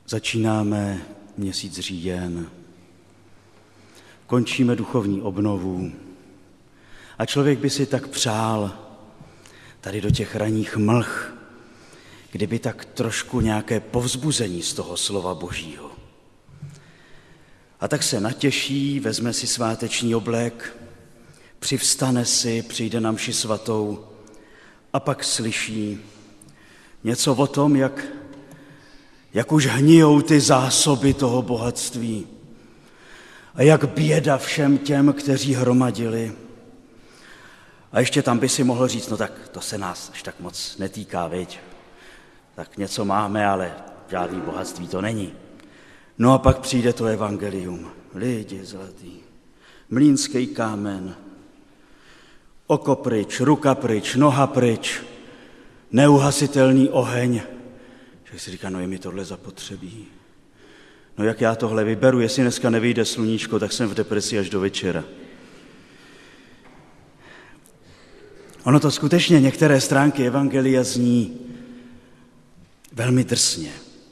Začínáme měsíc říjen, končíme duchovní obnovu a člověk by si tak přál tady do těch ranních mlh, kdyby tak trošku nějaké povzbuzení z toho slova Božího. A tak se natěší, vezme si sváteční oblek, přivstane si, přijde na mši svatou a pak slyší něco o tom, jak už hnijou ty zásoby toho bohatství a jak běda všem těm, kteří hromadili. A ještě tam by si mohl říct, no tak to se nás až tak moc netýká, viď? Tak něco máme, ale žádný bohatství to není. No a pak přijde to evangelium. Lidi zlatý, mlýnský kámen, oko pryč, ruka pryč, noha pryč, neuhasitelný oheň. Že si říká, no je mi tohle zapotřebí. No jak já tohle vyberu, jestli dneska nevyjde sluníčko, tak jsem v depresi až do večera. Ono to skutečně některé stránky evangelia zní velmi drsně.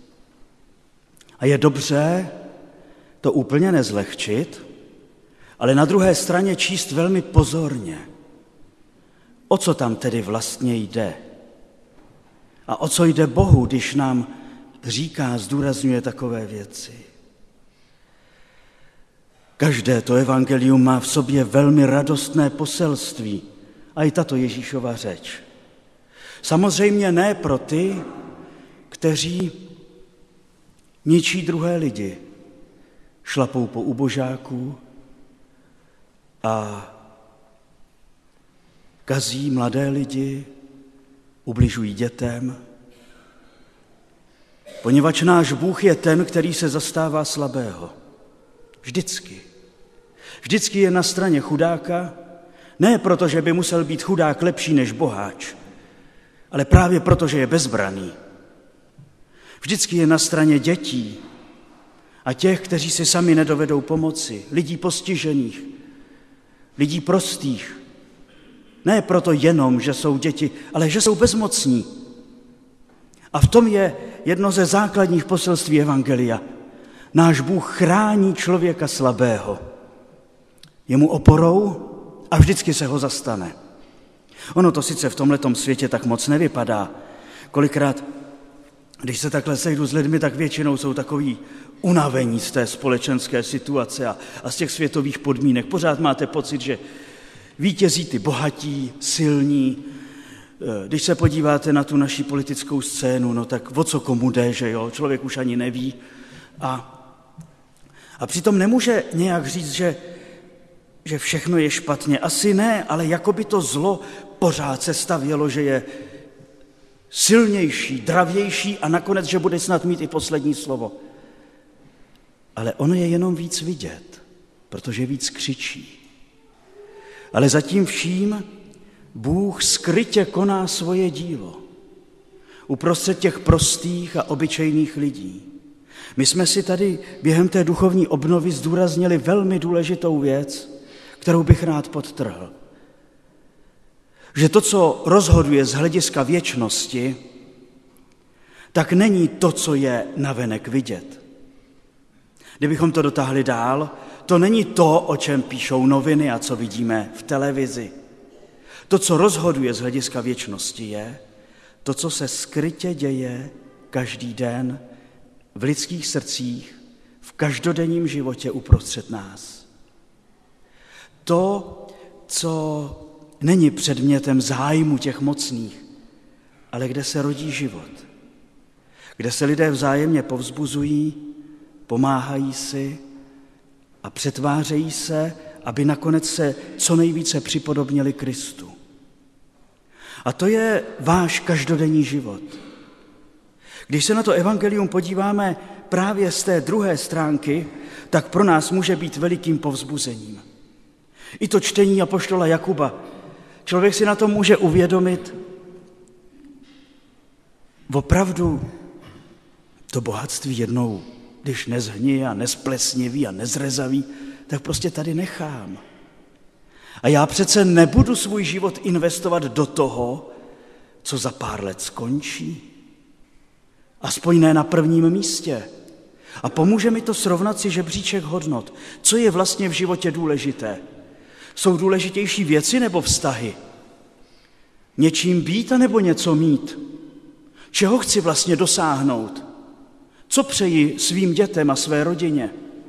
A je dobře to úplně nezlehčit, ale na druhé straně číst velmi pozorně. O co tam tedy vlastně jde? A o co jde Bohu, když nám říká, zdůrazňuje takové věci? Každé to evangelium má v sobě velmi radostné poselství, a i tato Ježíšova řeč. Samozřejmě ne pro ty, kteří ničí druhé lidi, šlapou po ubožáku a kazí mladé lidi, ubližují dětem, poněvadž náš Bůh je ten, který se zastává slabého. Vždycky. Vždycky je na straně chudáka, ne proto, že by musel být chudák lepší než boháč, ale právě proto, že je bezbraný. Vždycky je na straně dětí a těch, kteří si sami nedovedou pomoci, lidí postižených, lidí prostých. Ne proto jenom, že jsou děti, ale že jsou bezmocní. A v tom je jedno ze základních poselství evangelia. Náš Bůh chrání člověka slabého. Je mu oporou a vždycky se ho zastane. Ono to sice v tomhletom světě tak moc nevypadá. Kolikrát, když se takhle sejdu s lidmi, tak většinou jsou takový unavení z té společenské situace a z těch světových podmínek. Pořád máte pocit, že vítězí ty bohatí, silní. Když se podíváte na tu naši politickou scénu, no tak o co komu jde, že jo? Člověk už ani neví. A přitom nemůže nějak říct, že všechno je špatně. Asi ne, ale jako by to zlo pořád se stavělo, že je silnější, dravější a nakonec, že bude snad mít i poslední slovo. Ale ono je jenom víc vidět, protože víc křičí. Ale zatím vším Bůh skrytě koná svoje dílo uprostřed těch prostých a obyčejných lidí. My jsme si tady během té duchovní obnovy zdůraznili velmi důležitou věc, kterou bych rád podtrhl. Že to, co rozhoduje z hlediska věčnosti, tak není to, co je navenek vidět. Kdybychom to dotáhli dál, to není to, o čem píšou noviny a co vidíme v televizi. To, co rozhoduje z hlediska věčnosti, je to, co se skrytě děje každý den v lidských srdcích, v každodenním životě uprostřed nás. To, co není předmětem zájmu těch mocných, ale kde se rodí život. Kde se lidé vzájemně povzbuzují, pomáhají si a přetvářejí se, aby nakonec se co nejvíce připodobnili Kristu. A to je váš každodenní život. Když se na to evangelium podíváme právě z té druhé stránky, tak pro nás může být velikým povzbuzením. I to čtení apoštola Jakuba. Člověk si na to může uvědomit, opravdu to bohatství jednou, když nezhní a nesplesniví a nezrezaví, tak prostě tady nechám. A já přece nebudu svůj život investovat do toho, co za pár let skončí. Aspoň ne na prvním místě. A pomůže mi to srovnat si žebříček hodnot. Co je vlastně v životě důležité? Jsou důležitější věci nebo vztahy? Něčím být a nebo něco mít? Čeho chci vlastně dosáhnout? Co přeji svým dětem a své rodině?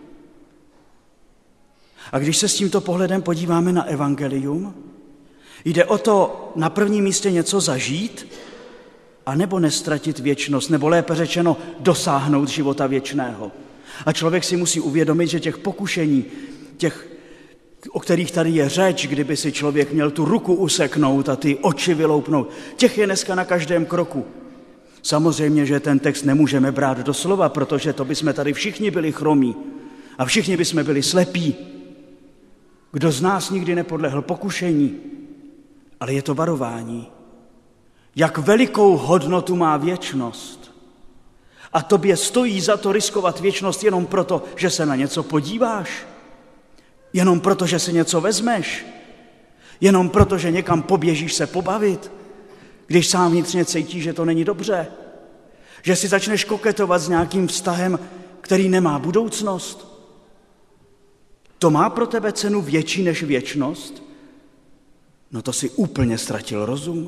A když se s tímto pohledem podíváme na evangelium, jde o to na prvním místě něco zažít, a nebo nestratit věčnost, nebo lépe řečeno dosáhnout života věčného. A člověk si musí uvědomit, že těch pokušení, o kterých tady je řeč, kdyby si člověk měl tu ruku useknout a ty oči vyloupnout, těch je dneska na každém kroku. Samozřejmě, že ten text nemůžeme brát do slova, protože to bychom tady všichni byli chromí a všichni bychom byli slepí. Kdo z nás nikdy nepodlehl pokušení, ale je to varování. Jak velikou hodnotu má věčnost. A tobě stojí za to riskovat věčnost jenom proto, že se na něco podíváš? Jenom proto, že si něco vezmeš? Jenom proto, že někam poběžíš se pobavit? Když sám vnitřně cítíš, že to není dobře? Že si začneš koketovat s nějakým vztahem, který nemá budoucnost? To má pro tebe cenu větší než věčnost? No to si úplně ztratil rozum.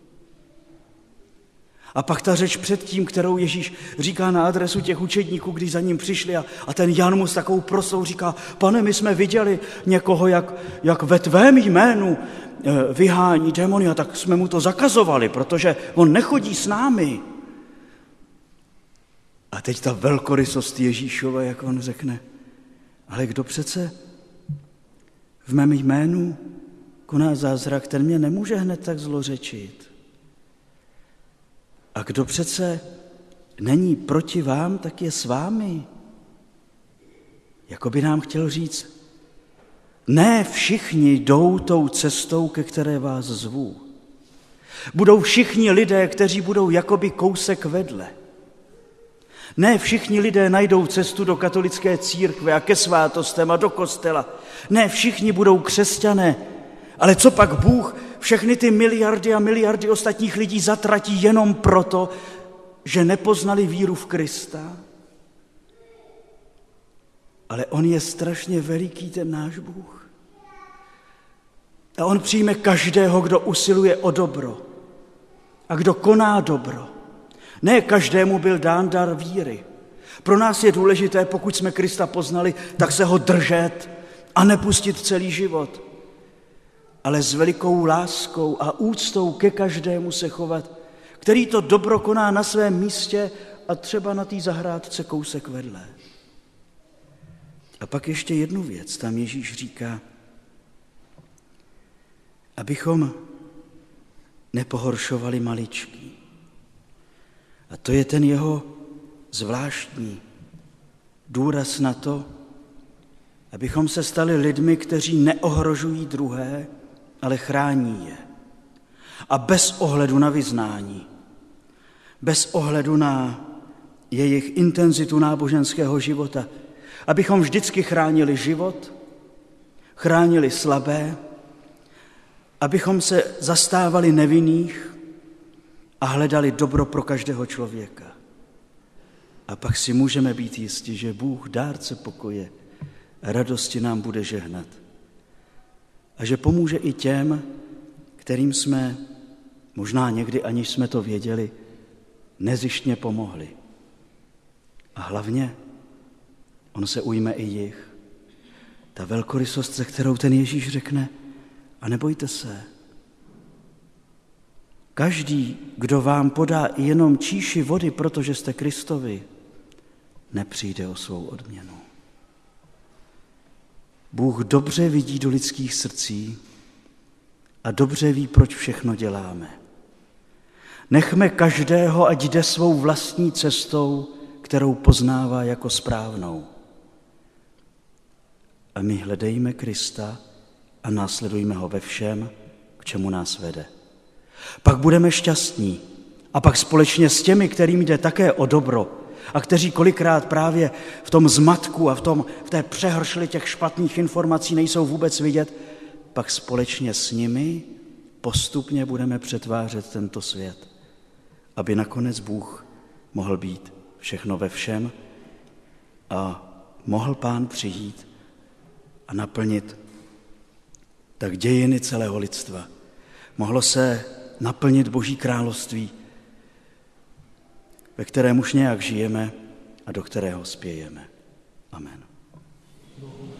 A pak ta řeč předtím, kterou Ježíš říká na adresu těch učedníků, když za ním přišli a ten Jan mu s takovou prosou říká, Pane, my jsme viděli někoho, jak ve tvém jménu vyhání démony, a tak jsme mu to zakazovali, protože on nechodí s námi. A teď ta velkorysost Ježíšova, jak on řekne, ale kdo přece v mém jménu koná zázrak, ten mě nemůže hned tak zlořečit. A kdo přece není proti vám, tak je s vámi. Jako by nám chtěl říct, ne všichni jdou tou cestou, ke které vás zvu. Budou všichni lidé, kteří budou jakoby kousek vedle. Ne všichni lidé najdou cestu do katolické církve a ke svátostem a do kostela. Ne všichni budou křesťané, ale co pak Bůh všechny ty miliardy a miliardy ostatních lidí zatratí jenom proto, že nepoznali víru v Krista? Ale on je strašně veliký, ten náš Bůh. A on přijme každého, kdo usiluje o dobro a kdo koná dobro. Ne každému byl dán dar víry. Pro nás je důležité, pokud jsme Krista poznali, tak se ho držet a nepustit celý život. Ale s velikou láskou a úctou ke každému se chovat, který to dobro koná na svém místě a třeba na té zahrádce kousek vedle. A pak ještě jednu věc, tam Ježíš říká, abychom nepohoršovali maličký. A to je ten jeho zvláštní důraz na to, abychom se stali lidmi, kteří neohrožují druhé, ale chrání je. A bez ohledu na vyznání, bez ohledu na jejich intenzitu náboženského života, abychom vždycky chránili život, chránili slabé, abychom se zastávali nevinných a hledali dobro pro každého člověka. A pak si můžeme být jistí, že Bůh, dárce pokoje, radosti nám bude žehnat. A že pomůže i těm, kterým jsme, možná někdy aniž jsme to věděli, nezištně pomohli. A hlavně on se ujme i jich. Ta velkorysost, se kterou ten Ježíš řekne, a nebojte se. Každý, kdo vám podá i jenom číši vody, protože jste Kristovi, nepřijde o svou odměnu. Bůh dobře vidí do lidských srdcí a dobře ví, proč všechno děláme. Nechme každého, ať jde svou vlastní cestou, kterou poznává jako správnou. A my hledejme Krista a následujme ho ve všem, k čemu nás vede. Pak budeme šťastní a pak společně s těmi, kterým jde také o dobro a kteří kolikrát právě v tom zmatku a v té přehršli těch špatných informací nejsou vůbec vidět, pak společně s nimi postupně budeme přetvářet tento svět, aby nakonec Bůh mohl být všechno ve všem a mohl Pán přijít a naplnit tak dějiny celého lidstva. Mohlo se naplnit Boží království, ve kterém už nějak žijeme a do kterého spějeme. Amen.